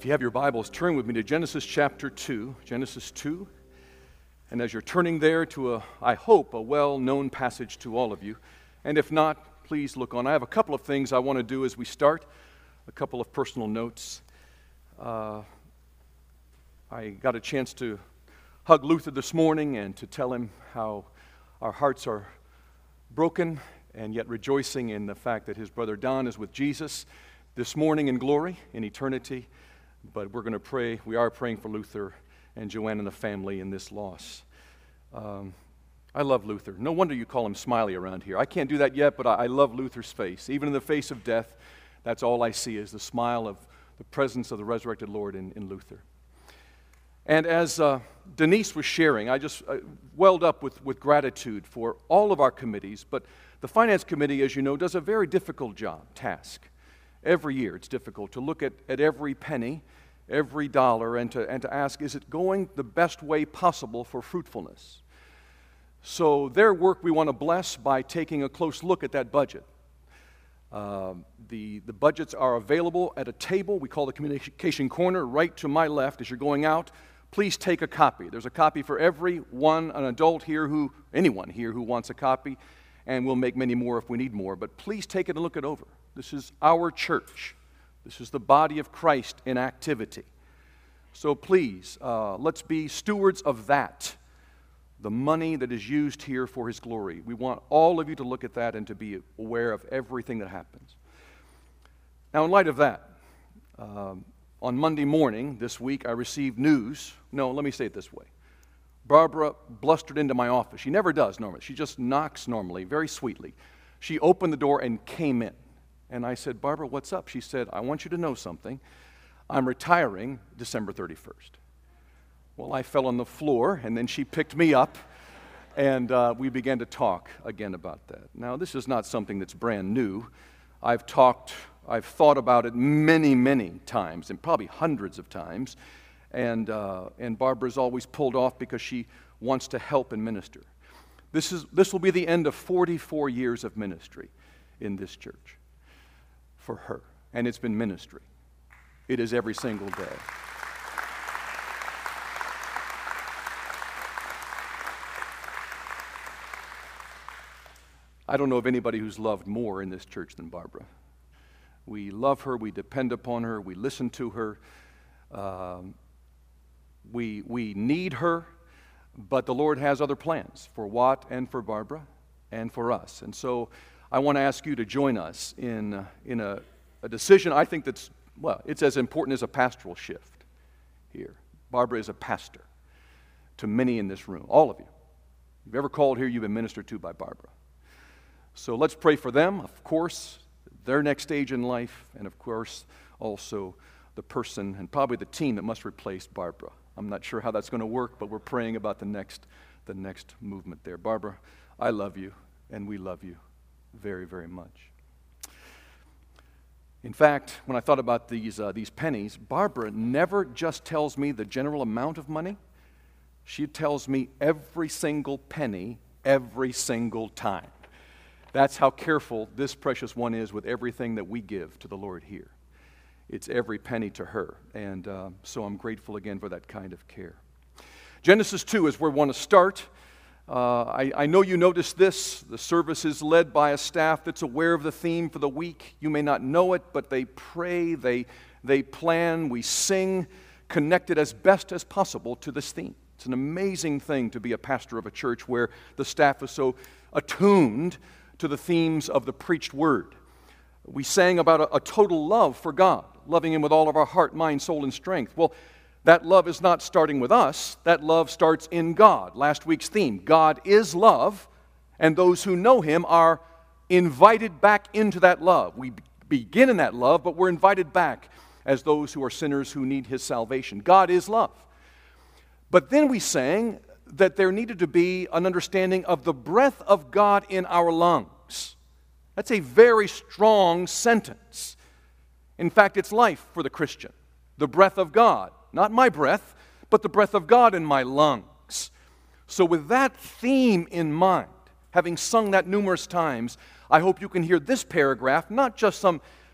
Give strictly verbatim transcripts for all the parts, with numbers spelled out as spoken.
If you have your Bibles, turn with me to Genesis chapter two. Genesis two. And as you're turning there to a, I hope, a well-known passage to all of you. And if not, please look on. I have a couple of things I want to do as we start. A couple of personal notes. Uh, I got a chance to hug Luther this morning and to tell him how our hearts are broken and yet rejoicing in the fact that his brother Don is with Jesus this morning in glory, in eternity. But we're going to pray, we are praying for Luther and Joanne and the family in this loss. Um, I love Luther. No wonder you call him Smiley around here. I can't do that yet, but I, I love Luther's face. Even in the face of death, that's all I see is the smile of the presence of the resurrected Lord in, in Luther. And as uh, Denise was sharing, I just uh, welled up with, with gratitude for all of our committees, but the Finance Committee, as you know, does a very difficult job, task. Every year it's difficult to look at, at every penny, every dollar, and to, and to ask, is it going the best way possible for fruitfulness? So their work we want to bless by taking a close look at that budget. Uh, the, the budgets are available at a table we call the Communication Corner, right to my left as you're going out. Please take a copy. There's a copy for every one, an adult here who, anyone here who wants a copy, and we'll make many more if we need more. But please take it and look it over. This is our church. This is the body of Christ in activity. So please, uh, let's be stewards of that, the money that is used here for His glory. We want all of you to look at that and to be aware of everything that happens. Now, in light of that, um, on Monday morning this week, I received news. No, let me say it this way. Barbara blustered into my office. She never does normally. She just knocks normally, very sweetly. She opened the door and came in. And I said, Barbara, what's up? She said, I want you to know something. I'm retiring December thirty-first. Well, I fell on the floor, and then she picked me up, and uh, we began to talk again about that. Now, this is not something that's brand new. I've talked, I've thought about it many, many times, and probably hundreds of times, and, uh, and Barbara's always pulled off because she wants to help and minister. This is this will be the end of forty-four years of ministry in this church. For her, and it's been ministry. It is every single day. I don't know of anybody who's loved more in this church than Barbara. We love her, we depend upon her, we listen to her, um, we, we need her, but the Lord has other plans for Watt and for Barbara and for us. And so I want to ask you to join us in, uh, in a, a decision I think that's, well, it's as important as a pastoral shift here. Barbara is a pastor to many in this room, all of you. If you've ever called here, you've been ministered to by Barbara. So let's pray for them, of course, their next stage in life, and of course, also the person and probably the team that must replace Barbara. I'm not sure how that's going to work, but we're praying about the next, the next movement there. Barbara, I love you, and we love you very, very much. In fact, when I thought about these uh, these pennies, Barbara never just tells me the general amount of money. She tells me every single penny, every single time. That's how careful this precious one is with everything that we give to the Lord here. It's every penny to her, and uh, so I'm grateful again for that kind of care. Genesis two is where we want to start. Uh, I, I know you noticed this. The service is led by a staff that's aware of the theme for the week. You may not know it, but they pray, they, they plan, we sing, connected as best as possible to this theme. It's an amazing thing to be a pastor of a church where the staff is so attuned to the themes of the preached word. We sang about a, a total love for God, loving Him with all of our heart, mind, soul, and strength. Well, that love is not starting with us. That love starts in God. Last week's theme, God is love, and those who know Him are invited back into that love. We begin in that love, but we're invited back as those who are sinners who need His salvation. God is love. But then we sang that there needed to be an understanding of the breath of God in our lungs. That's a very strong sentence. In fact, it's life for the Christian. The breath of God. Not my breath, but the breath of God in my lungs. So with that theme in mind, having sung that numerous times, I hope you can hear this paragraph, not just some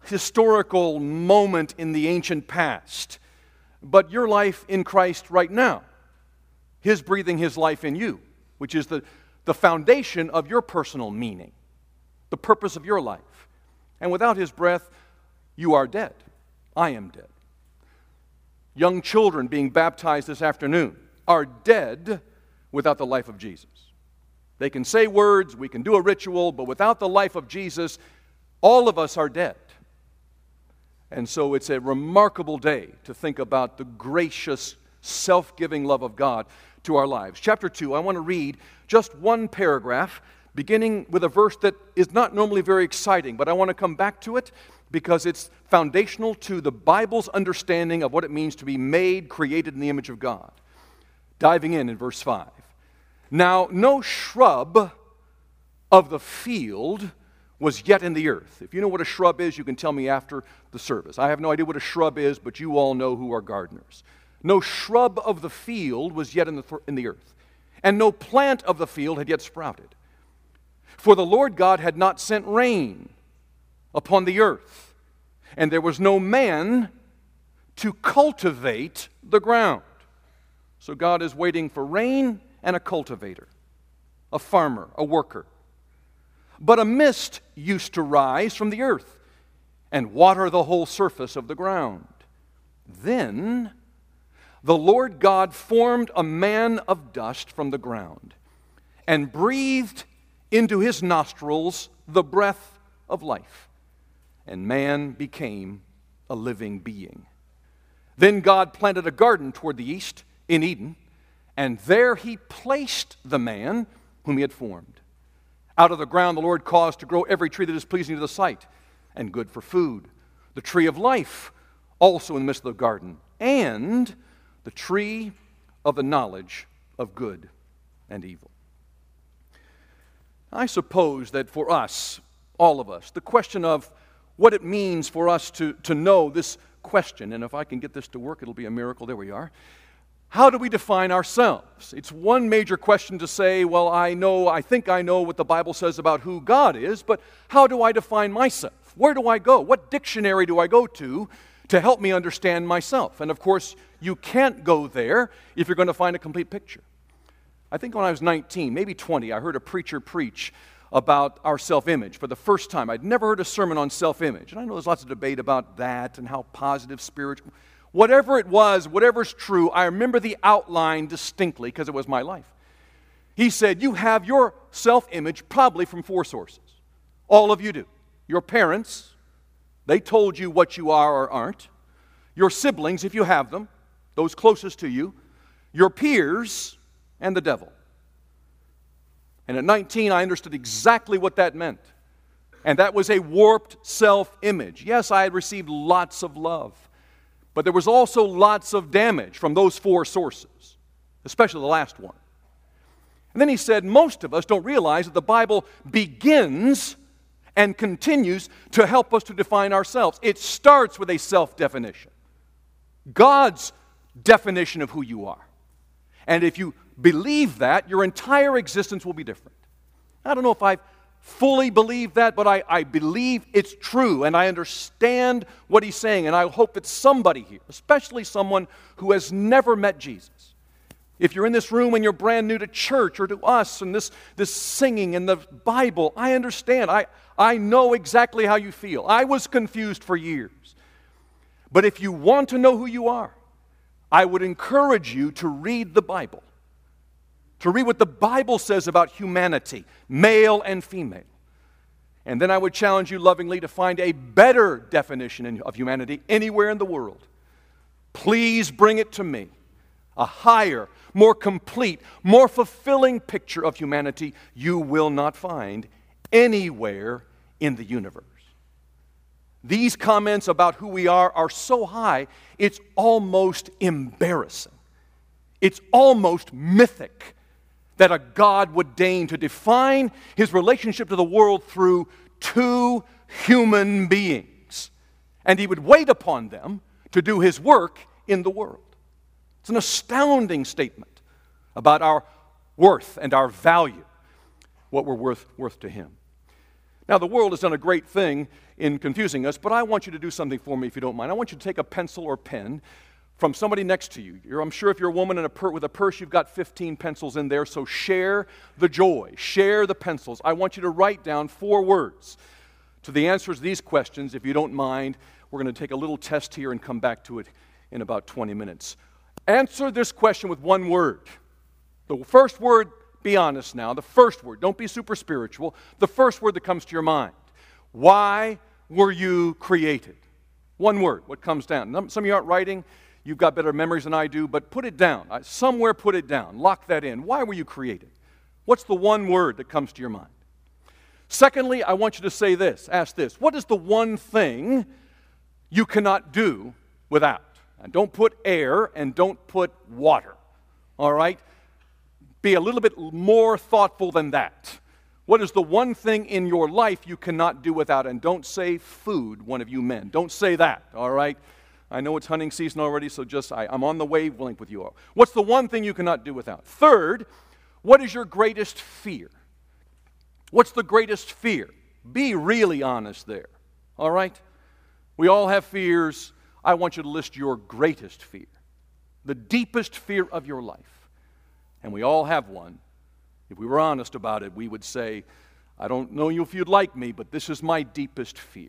historical moment in the ancient past, but your life in Christ right now. His breathing His life in you, which is the, the foundation of your personal meaning, the purpose of your life. And without His breath, you are dead. I am dead. Young children being baptized this afternoon are dead without the life of Jesus. They can say words, we can do a ritual, but without the life of Jesus, all of us are dead. And so it's a remarkable day to think about the gracious, self-giving love of God to our lives. Chapter two, I want to read just one paragraph, beginning with a verse that is not normally very exciting, but I want to come back to it because it's foundational to the Bible's understanding of what it means to be made, created in the image of God. Diving in in verse five. Now, no shrub of the field was yet in the earth. If you know what a shrub is, you can tell me after the service. I have no idea what a shrub is, but you all know who are gardeners. No shrub of the field was yet in the, th- in the earth, and no plant of the field had yet sprouted. For the Lord God had not sent rain upon the earth, and there was no man to cultivate the ground. So God is waiting for rain and a cultivator, a farmer, a worker. But a mist used to rise from the earth and water the whole surface of the ground. Then the Lord God formed a man of dust from the ground and breathed into his nostrils the breath of life, and man became a living being. Then God planted a garden toward the east in Eden, and there He placed the man whom He had formed. Out of the ground the Lord caused to grow every tree that is pleasing to the sight and good for food, the tree of life also in the midst of the garden, and the tree of the knowledge of good and evil. I suppose that for us, all of us, the question of what it means for us to, to know this question, and if I can get this to work, it'll be a miracle. There we are. How do we define ourselves? It's one major question to say, well, I know, I think I know what the Bible says about who God is, but how do I define myself? Where do I go? What dictionary do I go to to help me understand myself? And of course, you can't go there if you're going to find a complete picture. I think when I was nineteen, maybe twenty, I heard a preacher preach about our self-image for the first time. I'd never heard a sermon on self-image. And I know there's lots of debate about that and how positive, spiritual. Whatever it was, whatever's true, I remember the outline distinctly because it was my life. He said, you have your self-image probably from four sources. All of you do. Your parents, they told you what you are or aren't. Your siblings, if you have them, those closest to you. Your peers, and the devil. And at nineteen, I understood exactly what that meant. And that was a warped self-image. Yes, I had received lots of love. But there was also lots of damage from those four sources, especially the last one. And then he said, most of us don't realize that the Bible begins and continues to help us to define ourselves. It starts with a self-definition, God's definition of who you are. And if you believe that, your entire existence will be different. I don't know if I've fully believe that, but I, I believe it's true, and I understand what he's saying, and I hope that somebody here, especially someone who has never met Jesus, if you're in this room and you're brand new to church or to us and this, this singing and the Bible, I understand. I, I know exactly how you feel. I was confused for years. But if you want to know who you are, I would encourage you to read the Bible. To read what the Bible says about humanity, male and female. And then I would challenge you lovingly to find a better definition of humanity anywhere in the world. Please bring it to me. A higher, more complete, more fulfilling picture of humanity you will not find anywhere in the universe. These comments about who we are are so high, it's almost embarrassing. It's almost mythic that a God would deign to define His relationship to the world through two human beings. And He would wait upon them to do His work in the world. It's an astounding statement about our worth and our value, what we're worth, worth to Him. Now, the world has done a great thing in confusing us, but I want you to do something for me if you don't mind. I want you to take a pencil or pen from somebody next to you. You're, I'm sure if you're a woman in a per, with a purse, you've got fifteen pencils in there, so share the joy, share the pencils. I want you to write down four words to the answers to these questions. If you don't mind, we're going to take a little test here and come back to it in about twenty minutes. Answer this question with one word. The first word, be honest now, the first word, don't be super spiritual, the first word that comes to your mind. Why were you created? One word, what comes down. Some of you aren't writing, you've got better memories than I do, but put it down. Somewhere put it down, lock that in. Why were you created? What's the one word that comes to your mind? Secondly, I want you to say this, ask this, what is the one thing you cannot do without? And don't put air and don't put water, all right? Be a little bit more thoughtful than that. What is the one thing in your life you cannot do without? And don't say food, one of you men. Don't say that, all right? I know it's hunting season already, so just, I, I'm on the wavelength with you all. What's the one thing you cannot do without? Third, what is your greatest fear? What's the greatest fear? Be really honest there, all right? We all have fears. I want you to list your greatest fear, the deepest fear of your life. And we all have one. If we were honest about it, we would say, I don't know if you'd like me, but this is my deepest fear.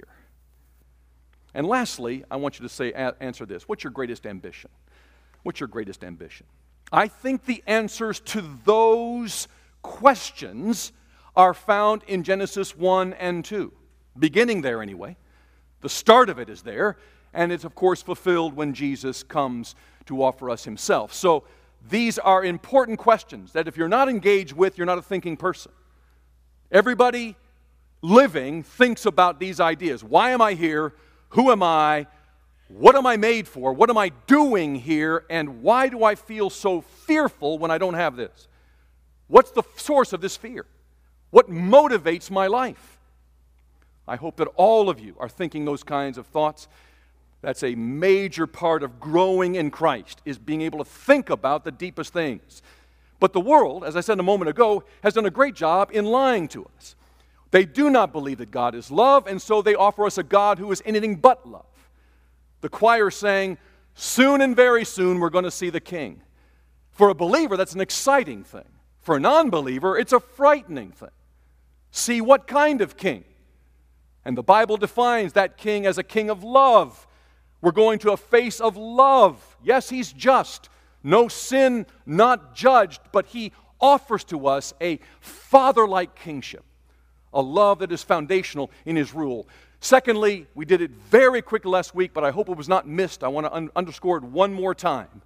And lastly, I want you to say, answer this. What's your greatest ambition? What's your greatest ambition? I think the answers to those questions are found in Genesis one and two. Beginning there anyway. The start of it is there, and it's of course fulfilled when Jesus comes to offer us himself. So these are important questions that if you're not engaged with, you're not a thinking person. Everybody living thinks about these ideas. Why am I here? Who am I? What am I made for? What am I doing here? And why do I feel so fearful when I don't have this? What's the source of this fear? What motivates my life? I hope that all of you are thinking those kinds of thoughts. That's a major part of growing in Christ, is being able to think about the deepest things. But the world, as I said a moment ago, has done a great job in lying to us. They do not believe that God is love, and so they offer us a God who is anything but love. The choir sang, soon and very soon we're going to see the King. For a believer, that's an exciting thing. For a non-believer, it's a frightening thing. See what kind of king? And the Bible defines that king as a king of love. We're going to a face of love. Yes, he's just. No sin not judged, but he offers to us a father-like kingship, a love that is foundational in his rule. Secondly, we did it very quickly last week, but I hope it was not missed. I want to un- underscore it one more time.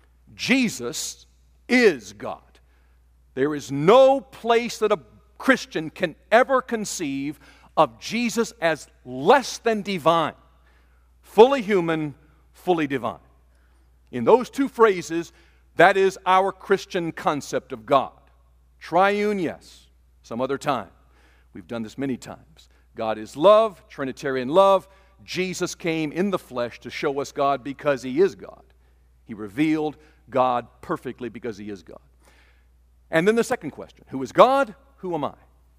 Jesus is God. There is no place that a Christian can ever conceive of Jesus as less than divine. Fully human, fully divine. In those two phrases, that is our Christian concept of God. Triune, yes. Some other time. We've done this many times. God is love, Trinitarian love. Jesus came in the flesh to show us God because he is God. He revealed God perfectly because he is God. And then the second question, who is God? Who am I?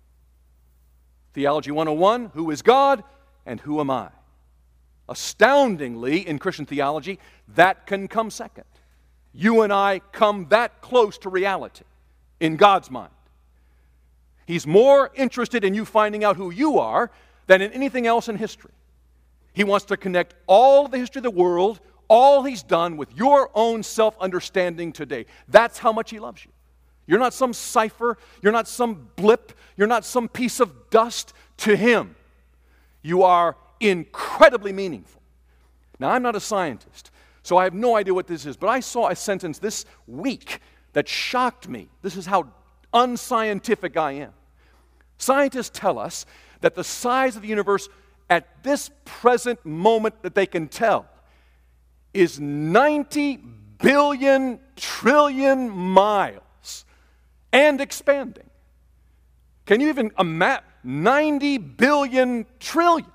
Theology one oh one, who is God and who am I? Astoundingly, in Christian theology, that can come second. You and I come that close to reality in God's mind. He's more interested in you finding out who you are than in anything else in history. He wants to connect all of the history of the world, all he's done, with your own self-understanding today. That's how much he loves you. You're not some cipher. You're not some blip. You're not some piece of dust to him. You are incredibly meaningful. Now, I'm not a scientist, so I have no idea what this is, but I saw a sentence this week that shocked me. This is how unscientific I am. Scientists tell us that the size of the universe at this present moment that they can tell is ninety billion trillion miles and expanding. Can you even imagine? ninety billion trillion.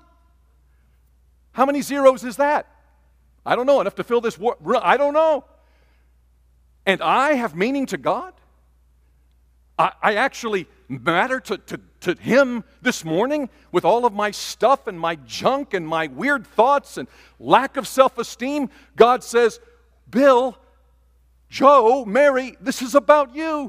How many zeros is that? I don't know. Enough to fill this world. I don't know. And I have meaning to God? I, I actually matter to, to, to him this morning with all of my stuff and my junk and my weird thoughts and lack of self-esteem? God says, Bill, Joe, Mary, this is about you.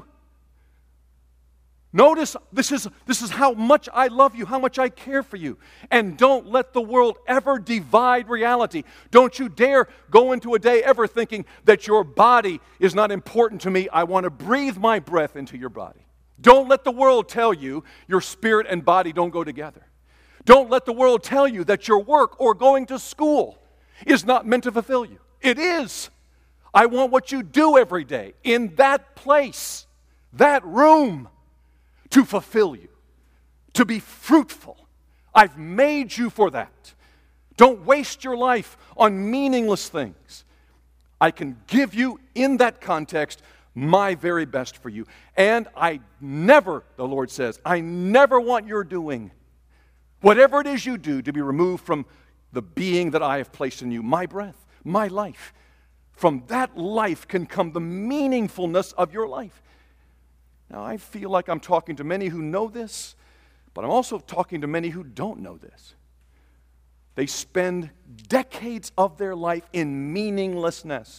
Notice this is, this is how much I love you, how much I care for you. And don't let the world ever divide reality. Don't you dare go into a day ever thinking that your body is not important to me. I want to breathe my breath into your body. Don't let the world tell you your spirit and body don't go together. Don't let the world tell you that your work or going to school is not meant to fulfill you. It is. I want what you do every day in that place, that room, to fulfill you, to be fruitful. I've made you for that. Don't waste your life on meaningless things. I can give you, in that context, my very best for you. And I never, the Lord says, I never want your doing, whatever it is you do, to be removed from the being that I have placed in you, my breath, my life. From that life can come the meaningfulness of your life. Now, I feel like I'm talking to many who know this, but I'm also talking to many who don't know this. They spend decades of their life in meaninglessness.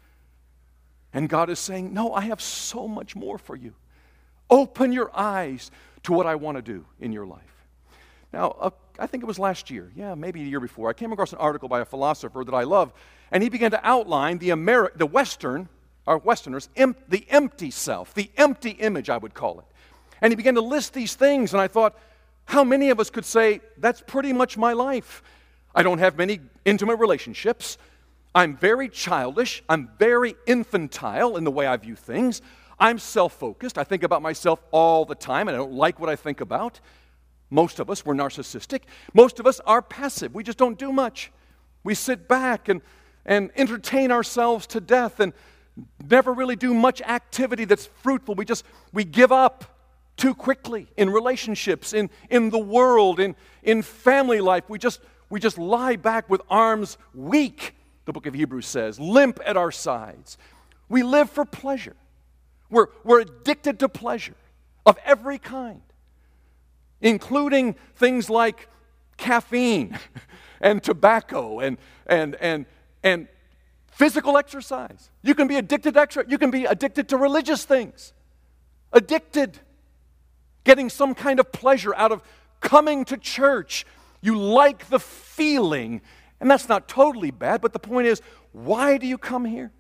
And God is saying, no, I have so much more for you. Open your eyes to what I want to do in your life. Now, uh, I think it was last year, yeah, maybe a year before, I came across an article by a philosopher that I love, and he began to outline the, Ameri- the Western Our Westerners, em- the empty self, the empty image, I would call it. And he began to list these things, and I thought, how many of us could say, that's pretty much my life? I don't have many intimate relationships. I'm very childish. I'm very infantile in the way I view things. I'm self-focused. I think about myself all the time, and I don't like what I think about. Most of us, we're narcissistic. Most of us are passive. We just don't do much. We sit back and, and entertain ourselves to death and never really do much activity that's fruitful. We just, we give up too quickly in relationships, in, in the world, in, in family life. We just, we just lie back with arms weak, the book of Hebrews says, limp at our sides. We live for pleasure. We're, we're addicted to pleasure of every kind, including things like caffeine and tobacco and, and, and, and physical exercise. You can be addicted to exercise. You can be addicted to religious things. Addicted. Getting some kind of pleasure out of coming to church. You like the feeling. And that's not totally bad, but the point is, why do you come here?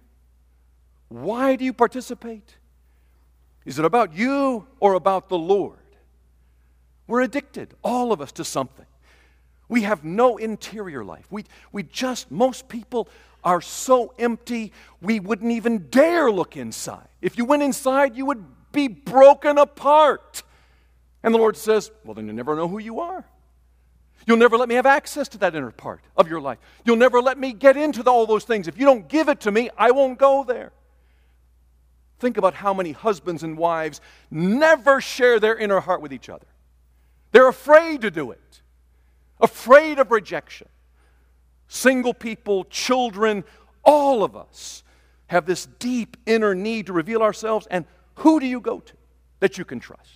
Why do you participate? Is it about you or about the Lord? We're addicted, all of us, to something. We have no interior life. We, we just, most people are so empty, we wouldn't even dare look inside. If you went inside, you would be broken apart. And the Lord says, well, then you'll never know who you are. You'll never let me have access to that inner part of your life. You'll never let me get into the, all those things. If you don't give it to me, I won't go there. Think about how many husbands and wives never share their inner heart with each other. They're afraid to do it. Afraid of rejection. Single people, children, all of us have this deep inner need to reveal ourselves. And who do you go to that you can trust?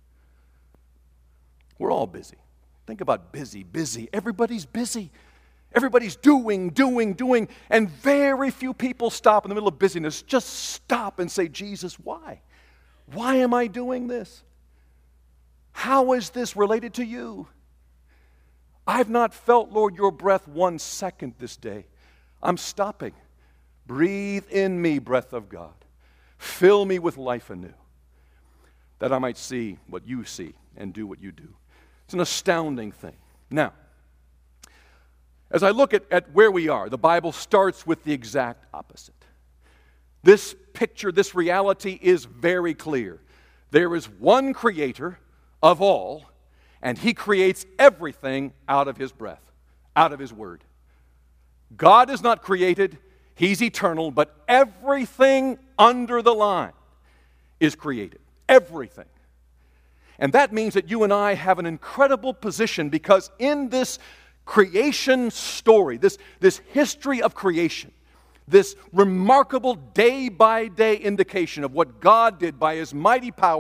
We're all busy. Think about busy, busy. Everybody's busy. Everybody's doing, doing, doing. And very few people stop in the middle of busyness. Just stop and say, Jesus, why? Why am I doing this? How is this related to you? I've not felt, Lord, your breath one second this day. I'm stopping. Breathe in me, breath of God. Fill me with life anew, that I might see what you see and do what you do. It's an astounding thing. Now, as I look at, at where we are, the Bible starts with the exact opposite. This picture, this reality is very clear. There is one creator of all, and he creates everything out of his breath, out of his word. God is not created, he's eternal, but everything under the line is created. Everything. And that means that you and I have an incredible position, because in this creation story, this, this history of creation, this remarkable day-by-day indication of what God did by his mighty power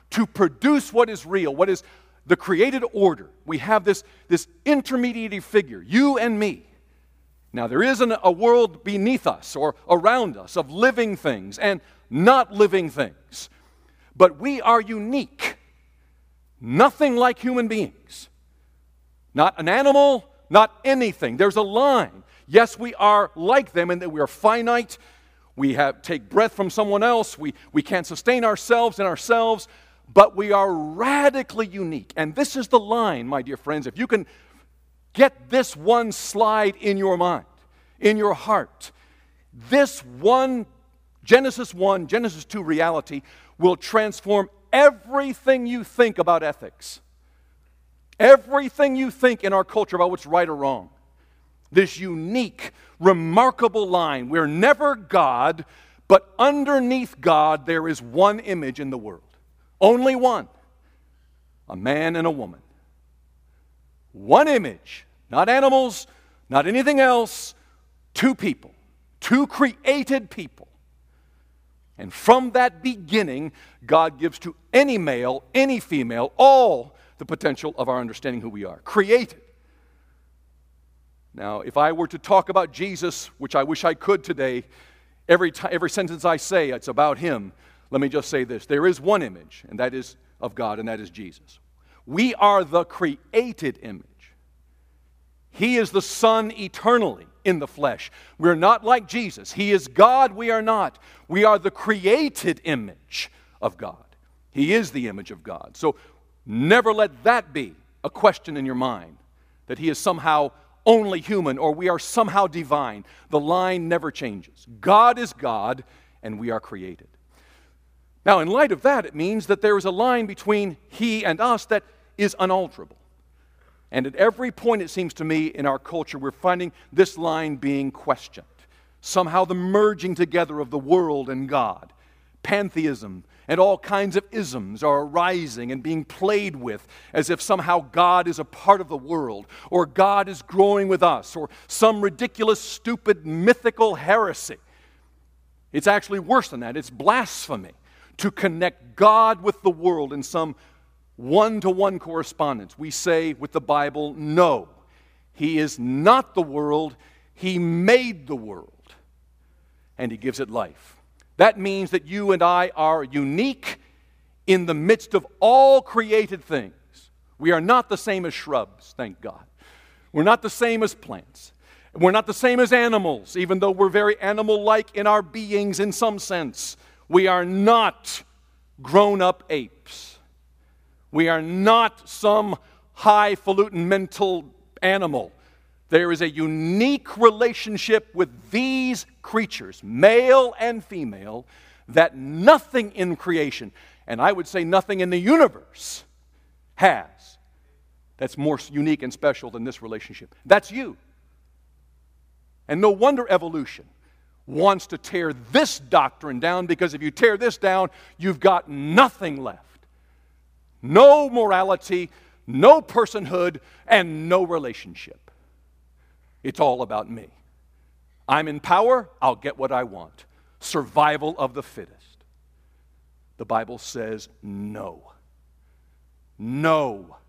to produce what is real, what is the created order. We have this, this intermediary figure, you and me. Now, there is an, a world beneath us or around us of living things and not living things. But we are unique. Nothing like human beings. Not an animal, not anything. There's a line. Yes, we are like them in that we are finite. We have take breath from someone else. We, we can't sustain ourselves in ourselves. But we are radically unique. And this is the line, my dear friends. If you can get this one slide in your mind, in your heart, this one, Genesis one, Genesis two reality will transform everything you think about ethics. Everything you think in our culture about what's right or wrong. This unique, remarkable line. We're never God, but underneath God there is one image in the world. Only one. A man and a woman. One image. Not animals, not anything else. Two people. Two created people. And from that beginning, God gives to any male, any female, all the potential of our understanding who we are. Created. Now, if I were to talk about Jesus, which I wish I could today, every time, every sentence I say, it's about Him. Let me just say this. There is one image, and that is of God, and that is Jesus. We are the created image. He is the Son eternally in the flesh. We're not like Jesus. He is God, we are not. We are the created image of God. He is the image of God. So never let that be a question in your mind, that He is somehow only human or we are somehow divine. The line never changes. God is God, and we are created. Now, in light of that, it means that there is a line between He and us that is unalterable. And at every point, it seems to me, in our culture, we're finding this line being questioned. Somehow the merging together of the world and God. Pantheism and all kinds of isms are arising and being played with as if somehow God is a part of the world, or God is growing with us, or some ridiculous, stupid, mythical heresy. It's actually worse than that. It's blasphemy to connect God with the world in some one-to-one correspondence. We say with the Bible, no, He is not the world. He made the world, and He gives it life. That means that you and I are unique in the midst of all created things. We are not the same as shrubs, thank God. We're not the same as plants. We're not the same as animals, even though we're very animal-like in our beings in some sense. We are not grown-up apes. We are not some highfalutin mental animal. There is a unique relationship with these creatures, male and female, that nothing in creation, and I would say nothing in the universe, has that's more unique and special than this relationship. That's you. And no wonder evolution wants to tear this doctrine down, because if you tear this down, you've got nothing left. No morality, no personhood, and no relationship. It's all about me. I'm in power, I'll get what I want. Survival of the fittest. The Bible says no. No.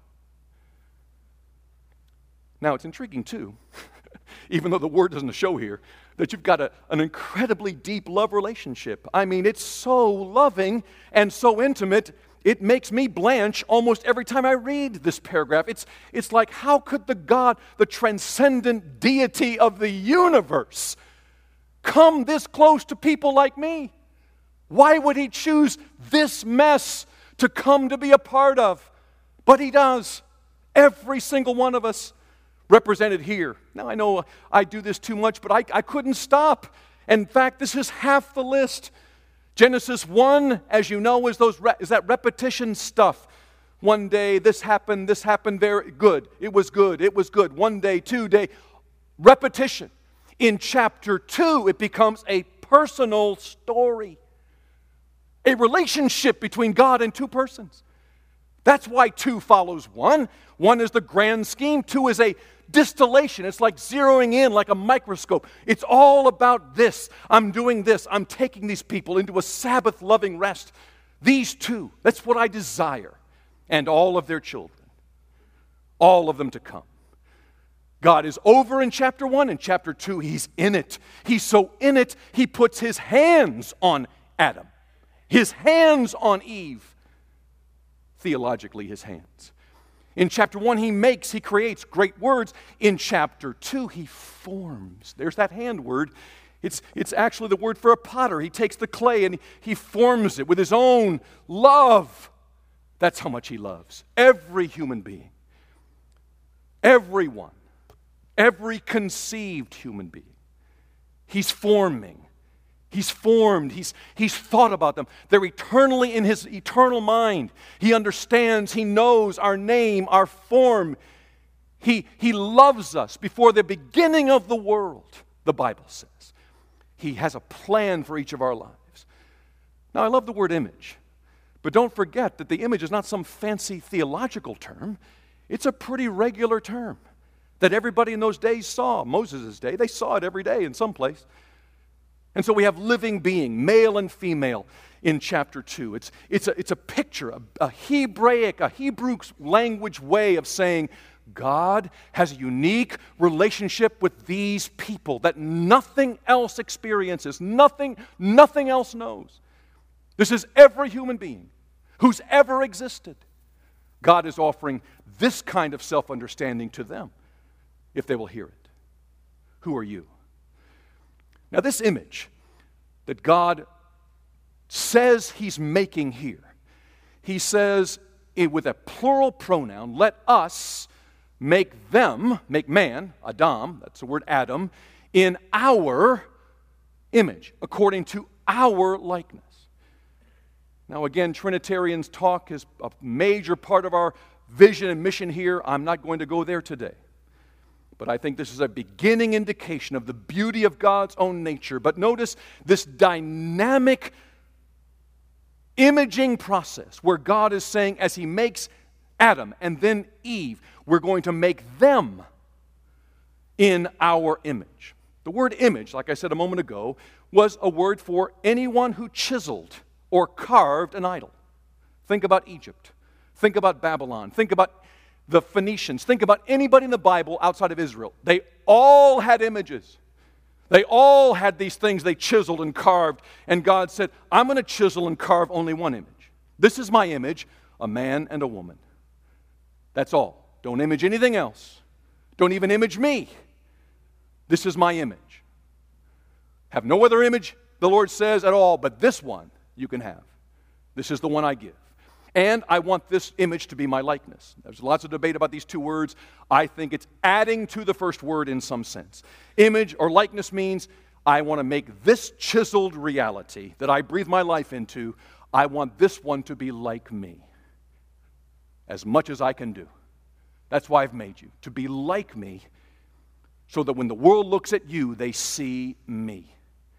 Now, it's intriguing, too, even though the word doesn't show here, that you've got a, an incredibly deep love relationship. I mean, it's so loving and so intimate, it makes me blanch almost every time I read this paragraph. It's, it's like, how could the God, the transcendent deity of the universe, come this close to people like me? Why would He choose this mess to come to be a part of? But He does. Every single one of us represented here. Now, I know I do this too much, but I, I couldn't stop. In fact, this is half the list. Genesis one, as you know, is, those re- is that repetition stuff. One day, this happened, this happened, very good. It was good, it was good. One day, two day, repetition. In chapter two, it becomes a personal story. A relationship between God and two persons. That's why two follows one. One is the grand scheme. Two is a distillation. It's like zeroing in like a microscope. It's all about this. I'm doing this. I'm taking these people into a Sabbath-loving rest. These two, that's what I desire. And all of their children. All of them to come. God is over in chapter one. In chapter two, He's in it. He's so in it, He puts His hands on Adam. His hands on Eve. Theologically, His hands. In chapter one, He makes, He creates great words. In chapter two, He forms. There's that hand word. It's, it's actually the word for a potter. He takes the clay and He forms it with His own love. That's how much He loves every human being. Everyone. Every conceived human being. He's forming. He's formed. He's, he's thought about them. They're eternally in His eternal mind. He understands. He knows our name, our form. He, he loves us before the beginning of the world, the Bible says. He has a plan for each of our lives. Now, I love the word image. But don't forget that the image is not some fancy theological term. It's a pretty regular term that everybody in those days saw. Moses' day, they saw it every day in some place. And so we have living being, male and female, in chapter two. It's, it's, a, it's a picture, a, a Hebraic, a Hebrew language way of saying God has a unique relationship with these people that nothing else experiences, nothing, nothing else knows. This is every human being who's ever existed. God is offering this kind of self-understanding to them if they will hear it. Who are you? Now, this image that God says He's making here, He says it with a plural pronoun, let us make them, make man, Adam, that's the word Adam, in our image, according to our likeness. Now, again, Trinitarians' talk is a major part of our vision and mission here. I'm not going to go there today. But I think this is a beginning indication of the beauty of God's own nature. But notice this dynamic imaging process where God is saying, as He makes Adam and then Eve, we're going to make them in our image. The word image, like I said a moment ago, was a word for anyone who chiseled or carved an idol. Think about Egypt. Think about Babylon. Think about the Phoenicians. Think about anybody in the Bible outside of Israel. They all had images. They all had these things they chiseled and carved. And God said, I'm going to chisel and carve only one image. This is my image, a man and a woman. That's all. Don't image anything else. Don't even image me. This is my image. Have no other image, the Lord says, at all, but this one you can have. This is the one I give. And I want this image to be my likeness. There's lots of debate about these two words. I think it's adding to the first word in some sense. Image or likeness means I want to make this chiseled reality that I breathe my life into, I want this one to be like me as much as I can do. That's why I've made you, to be like me so that when the world looks at you, they see me.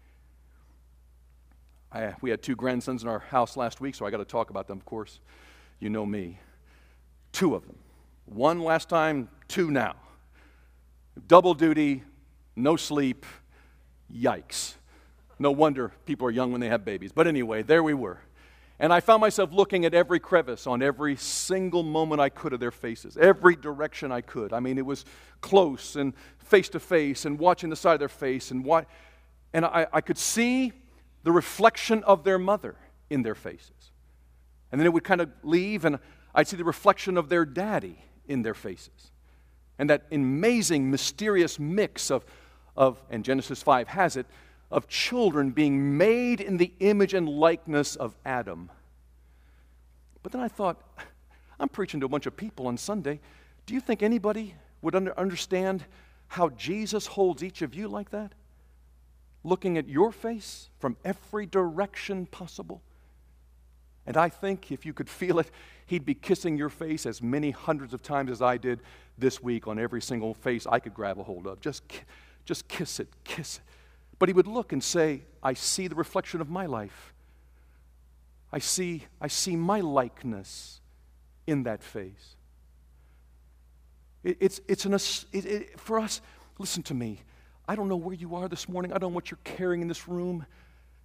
I, we had two grandsons in our house last week, so I got to talk about them, of course. You know me. Two of them. One last time, two now. Double duty, no sleep, yikes. No wonder people are young when they have babies. But anyway, there we were. And I found myself looking at every crevice on every single moment I could of their faces, every direction I could. I mean, it was close and face-to-face and watching the side of their face. And, what, and I, I could see the reflection of their mother in their faces. And then it would kind of leave, and I'd see the reflection of their daddy in their faces. And that amazing, mysterious mix of, of, and Genesis five has it, of children being made in the image and likeness of Adam. But then I thought, I'm preaching to a bunch of people on Sunday. Do you think anybody would under, understand how Jesus holds each of you like that? Looking at your face from every direction possible. And I think if you could feel it, He'd be kissing your face as many hundreds of times as I did this week on every single face I could grab a hold of. Just, just kiss it, kiss it. But He would look and say, I see the reflection of my life. I see, I see my likeness in that face. It, it's, it's an, it, it, for us, listen to me. I don't know where you are this morning. I don't know what you're carrying in this room.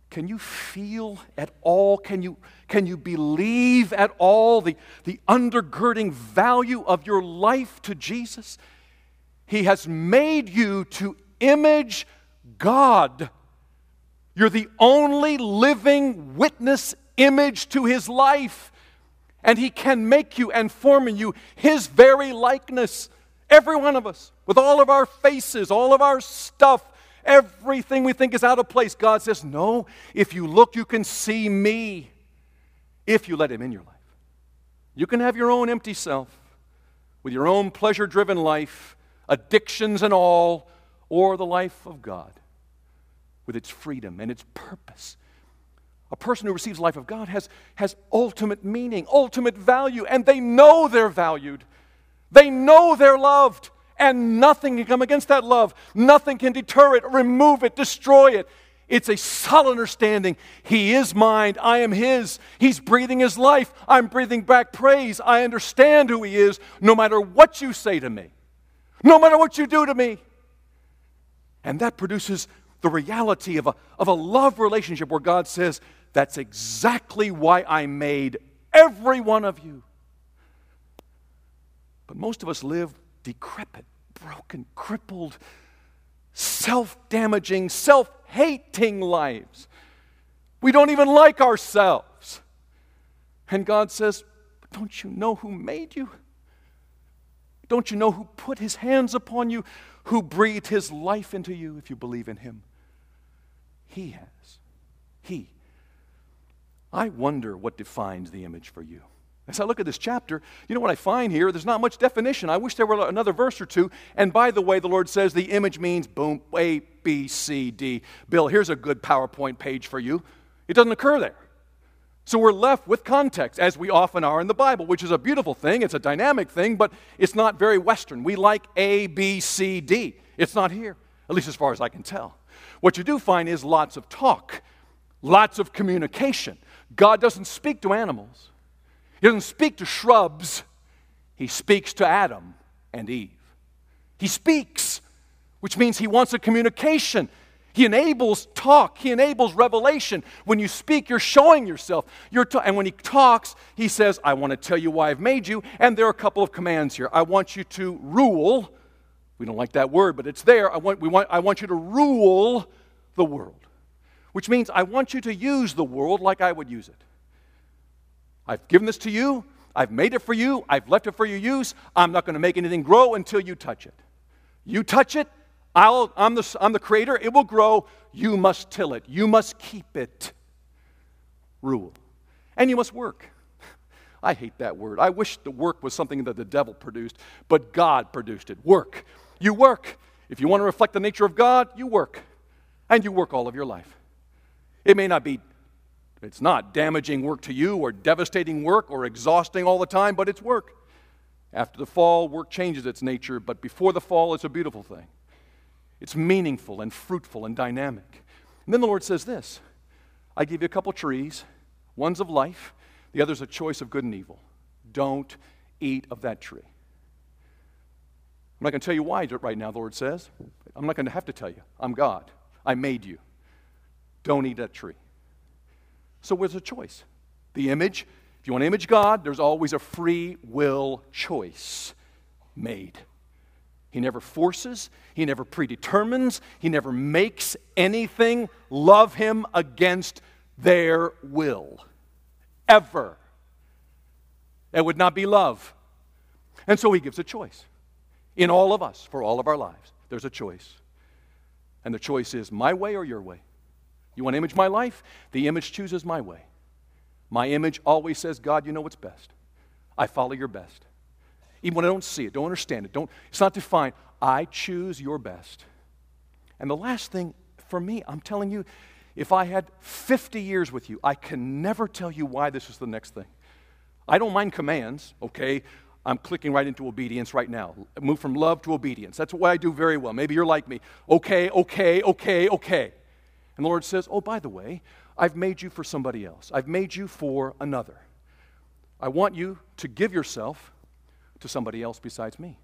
Can you feel at all, can you, can you believe at all the, the undergirding value of your life to Jesus? He has made you to image God. You're the only living witness image to His life. And He can make you and form in you His very likeness. Every one of us, with all of our faces, all of our stuff, everything we think is out of place. God says, no, if you look, you can see me if you let Him in your life. You can have your own empty self with your own pleasure-driven life, addictions and all, or the life of God with its freedom and its purpose. A person who receives the life of God has, has ultimate meaning, ultimate value, and they know they're valued. They know they're loved. And nothing can come against that love. Nothing can deter it, remove it, destroy it. It's a solid understanding. He is mine. I am His. He's breathing His life. I'm breathing back praise. I understand who He is no matter what you say to me, no matter what you do to me. And that produces the reality of a, of a love relationship where God says, that's exactly why I made every one of you. But most of us live decrepit, broken, crippled, self-damaging, self-hating lives. We don't even like ourselves. And God says, don't you know who made you? Don't you know who put His hands upon you, who breathed His life into you if you believe in Him? He has. He. I wonder what defines the image for you. As I look at this chapter, you know what I find here? There's not much definition. I wish there were another verse or two. And by the way, the Lord says the image means boom, A, B, C, D. Bill, here's a good PowerPoint page for you. It doesn't occur there. So we're left with context, as we often are in the Bible, which is a beautiful thing. It's a dynamic thing, but it's not very Western. We like A, B, C, D. It's not here, at least as far as I can tell. What you do find is lots of talk, lots of communication. God doesn't speak to animals. He doesn't speak to shrubs. He speaks to Adam and Eve. He speaks, which means He wants a communication. He enables talk. He enables revelation. When you speak, you're showing yourself. You're ta- and when He talks, He says, I want to tell you why I've made you. And there are a couple of commands here. I want you to rule. We don't like that word, but it's there. I want, we want, I want you to rule the world, which means I want you to use the world like I would use it. I've given this to you. I've made it for you. I've left it for your use. I'm not going to make anything grow until you touch it. You touch it, I'll, I'm, the, I'm the creator. It will grow. You must till it. You must keep it. Rule. And you must work. I hate that word. I wish the work was something that the devil produced, but God produced it. Work. You work. If you want to reflect the nature of God, you work. And you work all of your life. It may not be It's not damaging work to you or devastating work or exhausting all the time, but it's work. After the fall, work changes its nature, but before the fall, it's a beautiful thing. It's meaningful and fruitful and dynamic. And then the Lord says this, I give you a couple trees. One's of life, the other's a choice of good and evil. Don't eat of that tree. I'm not going to tell you why right now, the Lord says. I'm not going to have to tell you. I'm God. I made you. Don't eat that tree. So there's a choice. The image, if you want to image God, there's always a free will choice made. He never forces. He never predetermines. He never makes anything love Him against their will. Ever. That would not be love. And so He gives a choice. In all of us, for all of our lives, there's a choice. And the choice is my way or your way. You want to image my life? The image chooses my way. My image always says, God, you know what's best. I follow your best. Even when I don't see it, don't understand it, don't, it's not defined. I choose your best. And the last thing for me, I'm telling you, if I had fifty years with you, I can never tell you why this is the next thing. I don't mind commands, okay? I'm clicking right into obedience right now. Move from love to obedience. That's what I do very well. Maybe you're like me. Okay, okay, okay, okay. And the Lord says, oh, by the way, I've made you for somebody else. I've made you for another. I want you to give yourself to somebody else besides me.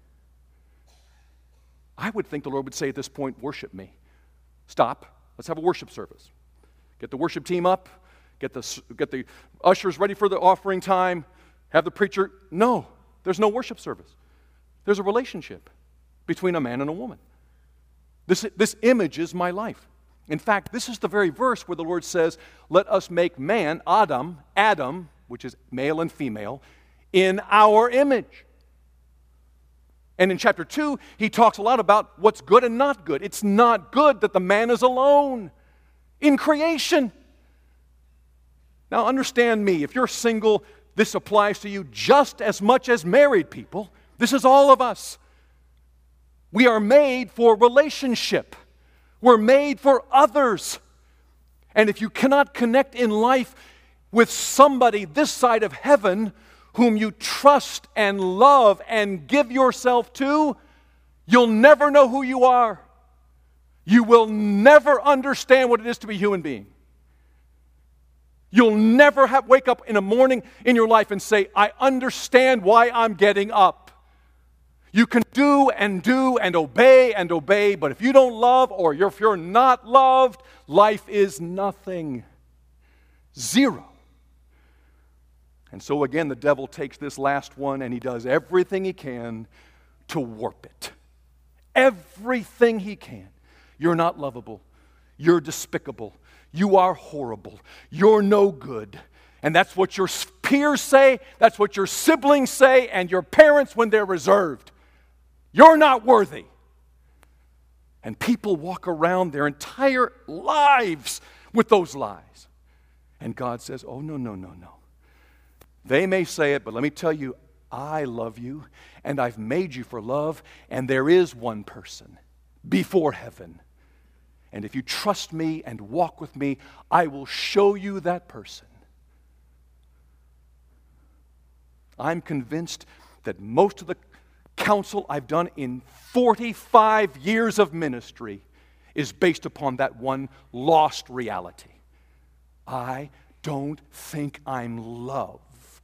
I would think the Lord would say at this point, worship me. Stop. Let's have a worship service. Get the worship team up, get the, get the ushers ready for the offering time, have the preacher. No, there's no worship service. There's a relationship between a man and a woman. This, this image is my life. In fact, this is the very verse where the Lord says, let us make man, Adam, Adam, which is male and female, in our image. And in chapter two, he talks a lot about what's good and not good. It's not good that the man is alone in creation. Now understand me, if you're single, this applies to you just as much as married people. This is all of us. We are made for relationship. We're made for others. And if you cannot connect in life with somebody this side of heaven whom you trust and love and give yourself to, you'll never know who you are. You will never understand what it is to be a human being. You'll never have, wake up in a morning in your life and say, I understand why I'm getting up. You can do and do and obey and obey, but if you don't love or if you're not loved, life is nothing. Zero. And so again, the devil takes this last one and he does everything he can to warp it. Everything he can. You're not lovable. You're despicable. You are horrible. You're no good. And that's what your peers say, that's what your siblings say, and your parents when they're reserved. You're not worthy. And people walk around their entire lives with those lies. And God says, oh, no, no, no, no. They may say it, but let me tell you, I love you, and I've made you for love, and there is one person before heaven. And if you trust me and walk with me, I will show you that person. I'm convinced that most of the counsel I've done in forty-five years of ministry is based upon that one lost reality. I don't think I'm loved.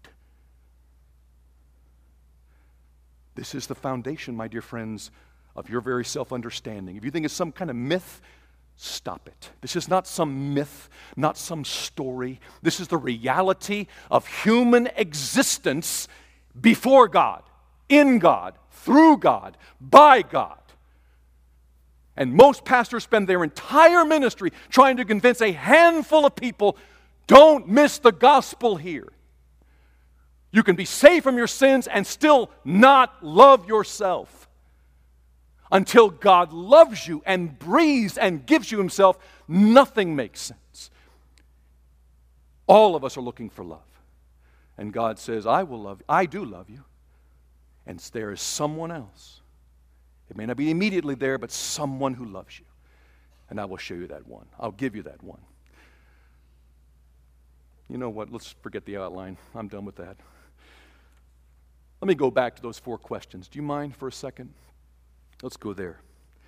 This is the foundation, my dear friends, of your very self-understanding. If you think it's some kind of myth, stop it. This is not some myth, not some story. This is the reality of human existence before God, in God, through God, by God. And most pastors spend their entire ministry trying to convince a handful of people, don't miss the gospel here. You can be saved from your sins and still not love yourself. Until God loves you and breathes and gives you himself, nothing makes sense. All of us are looking for love. And God says, I will love you. I do love you. And there is someone else. It may not be immediately there, but someone who loves you. And I will show you that one. I'll give you that one. You know what? Let's forget the outline. I'm done with that. Let me go back to those four questions. Do you mind for a second? Let's go there.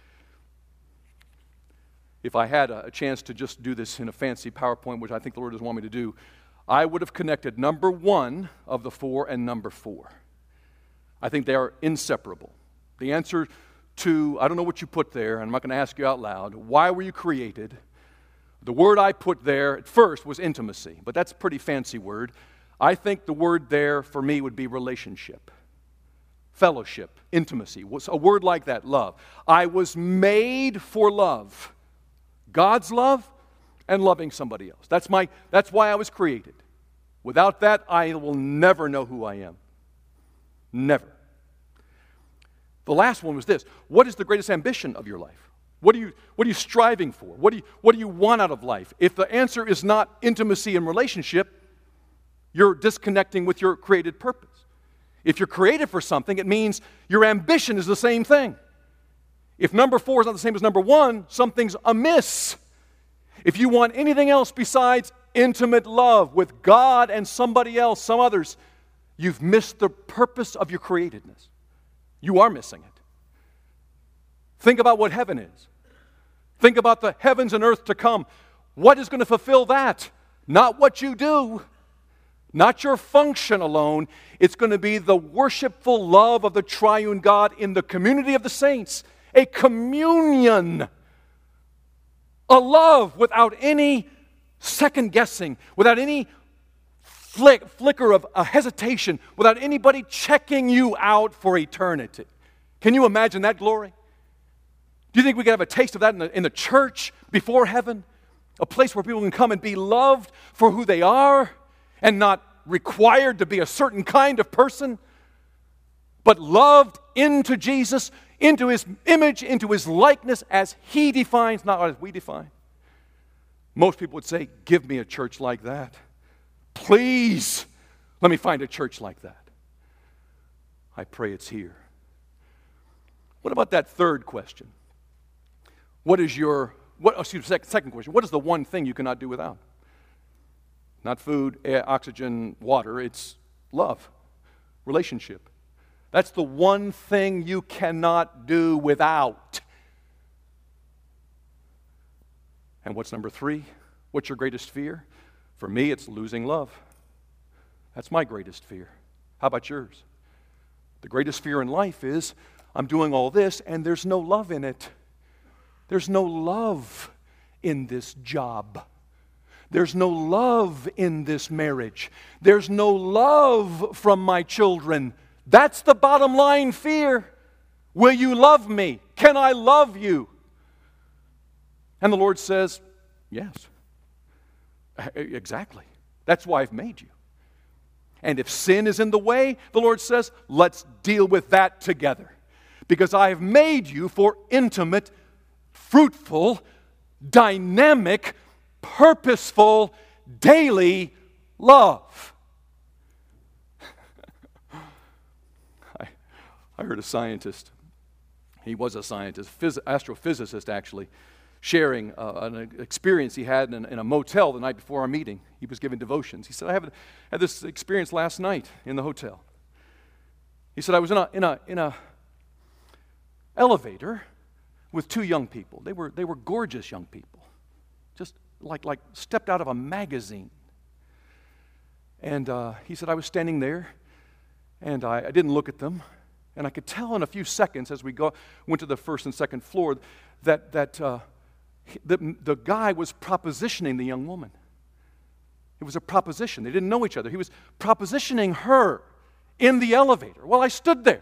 If I had a, a chance to just do this in a fancy PowerPoint, which I think the Lord doesn't want me to do, I would have connected number one of the four and number four. I think they are inseparable. The answer to, I don't know what you put there, and I'm not going to ask you out loud, why were you created? The word I put there at first was intimacy, but that's a pretty fancy word. I think the word there for me would be relationship, fellowship, intimacy. A word like that, love. I was made for love. God's love and loving somebody else. That's my. That's why I was created. Without that, I will never know who I am. Never. The last one was this. What is the greatest ambition of your life? What are you, what are you striving for? What do you, what do you want out of life? If the answer is not intimacy and relationship, you're disconnecting with your created purpose. If you're created for something, it means your ambition is the same thing. If number four is not the same as number one, something's amiss. If you want anything else besides intimate love with God and somebody else, some others, you've missed the purpose of your createdness. You are missing it. Think about what heaven is. Think about the heavens and earth to come. What is going to fulfill that? Not what you do, not your function alone. It's going to be the worshipful love of the triune God in the community of the saints. A communion. A love without any second guessing, without any flick, flicker of a hesitation, without anybody checking you out for eternity. Can you imagine that glory? Do you think we could have a taste of that in the, in the church before heaven? A place where people can come and be loved for who they are and not required to be a certain kind of person, but loved into Jesus, into His image, into His likeness as He defines, not as we define. Most people would say, give me a church like that. Please, let me find a church like that. I pray it's here. What about that third question? What is your, what, excuse me, second question, what is the one thing you cannot do without? Not food, air, oxygen, water, it's love, relationship. That's the one thing you cannot do without. And what's number three? What's your greatest fear? For me, it's losing love. That's my greatest fear. How about yours? The greatest fear in life is I'm doing all this and there's no love in it. There's no love in this job. There's no love in this marriage. There's no love from my children. That's the bottom line fear. Will you love me? Can I love you? And the Lord says, yes. Exactly. That's why I've made you. And if sin is in the way, the Lord says, let's deal with that together. Because I have made you for intimate, fruitful, dynamic, purposeful, daily love. I, I heard a scientist, he was a scientist, phys- astrophysicist actually, sharing uh, an experience he had in, in a motel the night before our meeting. He was giving devotions. He said, I have, had this experience last night in the hotel. He said, I was in a in a in a elevator with two young people. They were they were gorgeous young people, just like like stepped out of a magazine. And uh, he said, I was standing there, and I, I didn't look at them, and I could tell in a few seconds as we go went to the first and second floor that that. Uh, The, the guy was propositioning the young woman. It was a proposition. They didn't know each other. He was propositioning her in the elevator. Well, I stood there.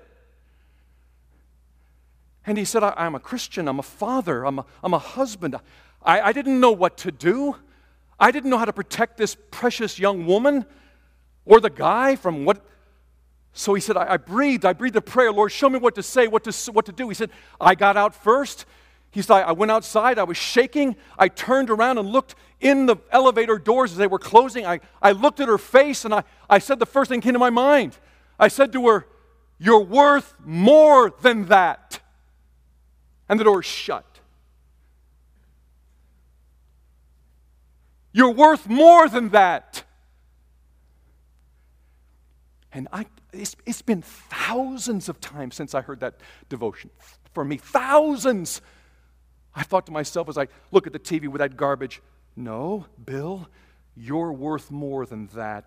And he said, I, I'm a Christian. I'm a father. I'm a, I'm a husband. I, I didn't know what to do. I didn't know how to protect this precious young woman or the guy from what. So he said, I, I breathed. I breathed a prayer. Lord, show me what to say, what to, what to do. He said, I got out first. He said, I went outside, I was shaking, I turned around and looked in the elevator doors as they were closing. I, I looked at her face and I, I said the first thing came to my mind. I said to her, you're worth more than that. And the door shut. You're worth more than that. And I, it's, it's been thousands of times since I heard that devotion. For me, thousands. I thought to myself as I look at the T V with that garbage, no, Bill, you're worth more than that.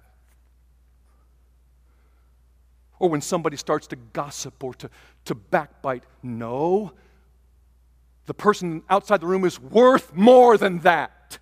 Or when somebody starts to gossip or to, to backbite, no, the person outside the room is worth more than that.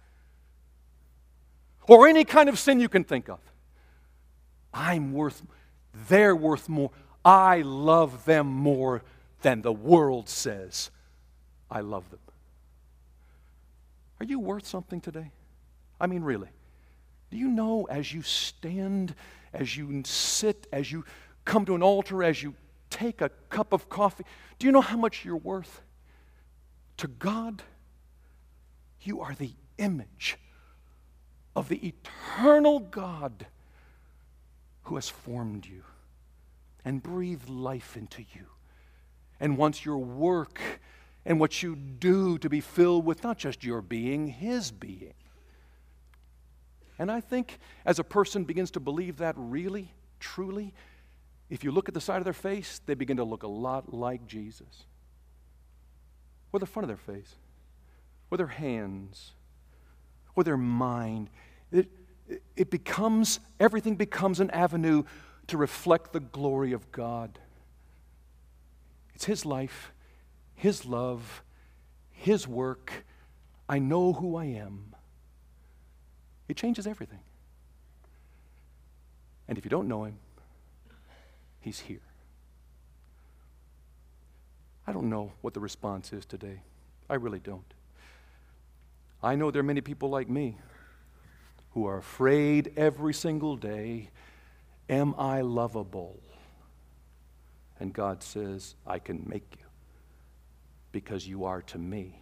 Or any kind of sin you can think of. I'm worth, they're worth more. I love them more than the world says I love them. Are you worth something today? I mean, really. Do you know as you stand, as you sit, as you come to an altar, as you take a cup of coffee, do you know how much you're worth? To God, you are the image of the eternal God who has formed you and breathed life into you and wants your work and what you do to be filled with not just your being, His being. And I think as a person begins to believe that really, truly, if you look at the side of their face, they begin to look a lot like Jesus. Or the front of their face, or their hands, or their mind. It, it, it becomes, everything becomes an avenue to reflect the glory of God. It's His life, His love, His work. I know who I am. It changes everything. And if you don't know him, he's here. I don't know what the response is today. I really don't. I know there are many people like me who are afraid every single day, am I lovable? And God says, I can make you because you are to me.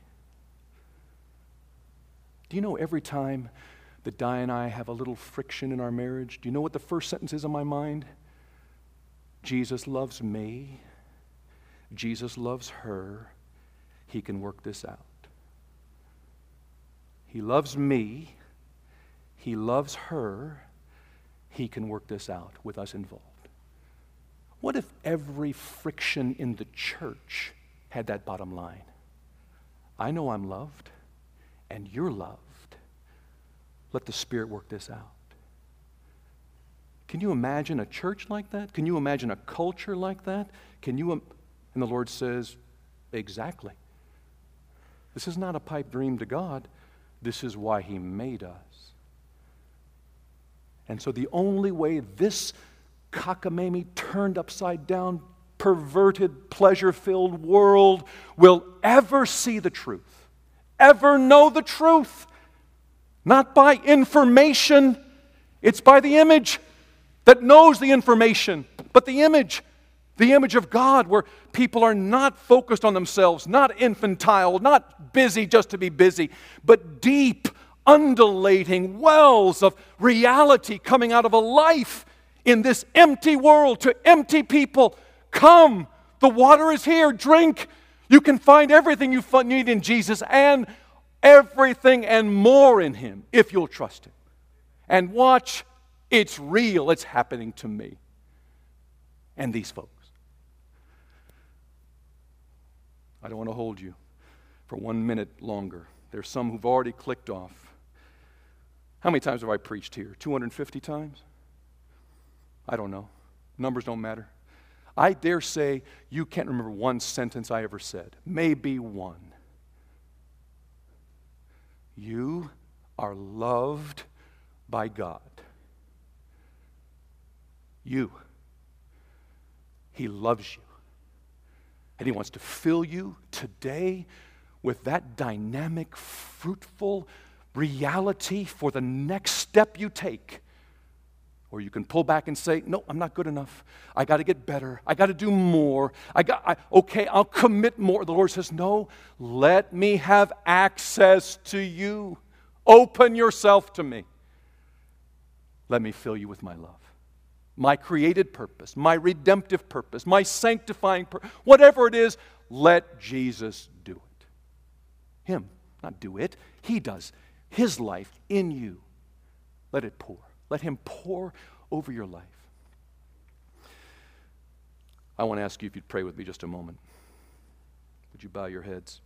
Do you know every time that Di and I have a little friction in our marriage, do you know what the first sentence is in my mind? Jesus loves me. Jesus loves her. He can work this out. He loves me. He loves her. He can work this out with us involved. What if every friction in the church had that bottom line? I know I'm loved, and you're loved. Let the Spirit work this out. Can you imagine a church like that? Can you imagine a culture like that? Can you? Im- and the Lord says, exactly. This is not a pipe dream to God. This is why He made us. And so the only way this cockamamie, turned upside down, perverted, pleasure-filled world will ever see the truth, ever know the truth, not by information, it's by the image that knows the information, but the image, the image of God, where people are not focused on themselves, not infantile, not busy just to be busy, but deep, undulating wells of reality coming out of a life in this empty world to empty people. Come, the water is here, drink. You can find everything you need in Jesus and everything and more in Him if you'll trust Him. And watch, it's real, it's happening to me and these folks. I don't want to hold you for one minute longer. There's some who've already clicked off. How many times have I preached here? two hundred fifty times? I don't know. Numbers don't matter. I dare say you can't remember one sentence I ever said. Maybe one. You are loved by God. You. He loves you. And He wants to fill you today with that dynamic, fruitful reality for the next step you take. Or you can pull back and say, no, I'm not good enough. I got to get better. I got to do more. I got, I, okay, I'll commit more. The Lord says, no, let me have access to you. Open yourself to me. Let me fill you with my love. My created purpose, my redemptive purpose, my sanctifying purpose, whatever it is, let Jesus do it. Him, not do it. He does His life in you. Let it pour. Let Him pour over your life. I want to ask you if you'd pray with me just a moment. Would you bow your heads?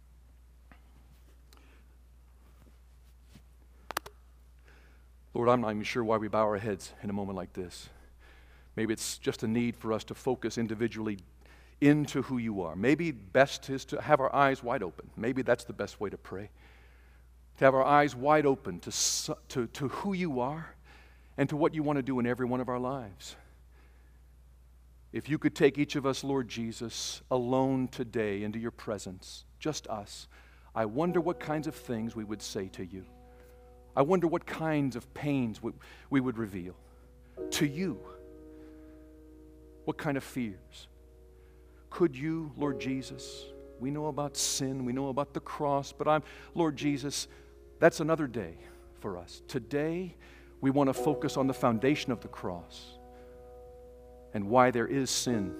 Lord, I'm not even sure why we bow our heads in a moment like this. Maybe it's just a need for us to focus individually into who you are. Maybe best is to have our eyes wide open. Maybe that's the best way to pray. To have our eyes wide open to, to, to who you are and to what you want to do in every one of our lives. If you could take each of us, Lord Jesus, alone today into your presence, just us, I wonder what kinds of things we would say to you. I wonder what kinds of pains we, we would reveal to you. What kind of fears? Could you, Lord Jesus, we know about sin, we know about the cross, but I'm, Lord Jesus, that's another day for us. Today, we want to focus on the foundation of the cross and why there is sin.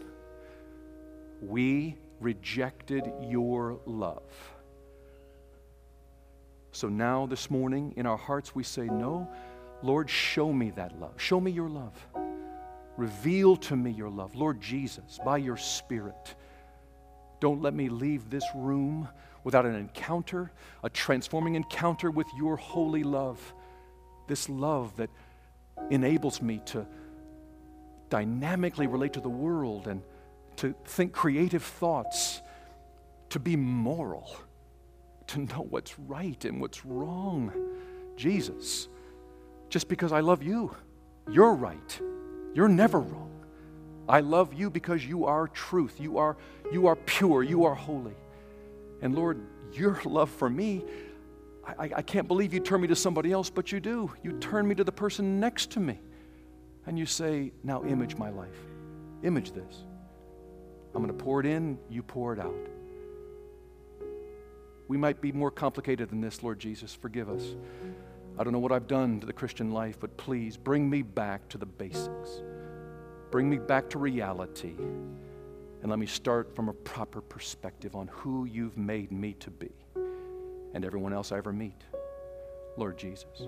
We rejected your love. So now this morning in our hearts we say, no, Lord, show me that love. Show me your love. Reveal to me your love. Lord Jesus, by your Spirit, don't let me leave this room without an encounter, a transforming encounter with your holy love. This love that enables me to dynamically relate to the world and to think creative thoughts, to be moral, to know what's right and what's wrong. Jesus, just because I love you. You're right. You're never wrong. I love you because you are truth. You are, you are pure. You are holy. And Lord, your love for me, I, I can't believe you turn me to somebody else, but you do. You turn me to the person next to me. And you say, now image my life. Image this. I'm going to pour it in, you pour it out. We might be more complicated than this, Lord Jesus. Forgive us. I don't know what I've done to the Christian life, but please bring me back to the basics. Bring me back to reality. And let me start from a proper perspective on who you've made me to be and everyone else I ever meet. Lord Jesus.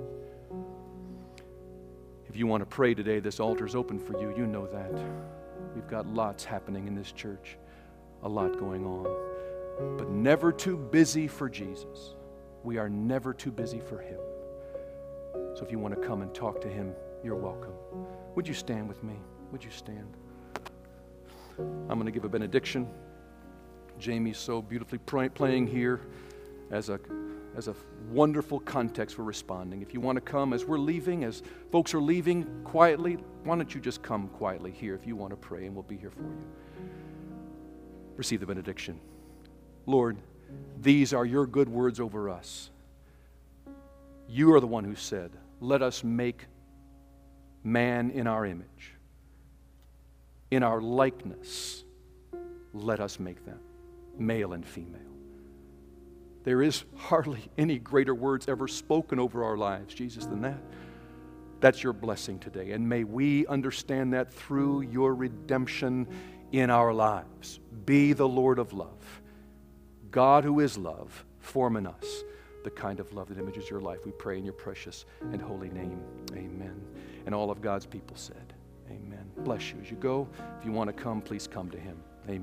If you want to pray today, this altar is open for you. You know that. We've got lots happening in this church, a lot going on, but never too busy for Jesus. We are never too busy for Him. So if you want to come and talk to Him, you're welcome. Would you stand with me? Would you stand? I'm going to give a benediction. Jamie's so beautifully pray, playing here as a as a wonderful context for responding. If you want to come as we're leaving, as folks are leaving quietly, why don't you just come quietly here if you want to pray, and we'll be here for you. Receive the benediction. Lord, these are your good words over us. You are the one who said, let us make man in our image. In our likeness, let us make them, male and female. There is hardly any greater words ever spoken over our lives, Jesus, than that. That's your blessing today. And may we understand that through your redemption in our lives. Be the Lord of love. God who is love, form in us the kind of love that images your life. We pray in your precious and holy name. Amen. And all of God's people said, amen. Bless you. As you go, if you want to come, please come to Him.